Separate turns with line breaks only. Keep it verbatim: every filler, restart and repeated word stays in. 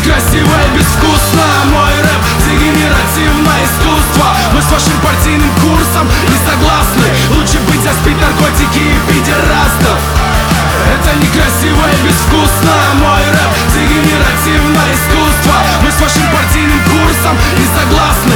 некрасиво и безвкусно. Мой рэп — дегенеративное искусство. Мы с вашим партийным курсом не согласны. Лучше быть за спид, наркотики и пидерастов. Это некрасиво и безвкусно. Мой рэп — дегенеративное искусство. Мы с вашим партийным курсом не согласны.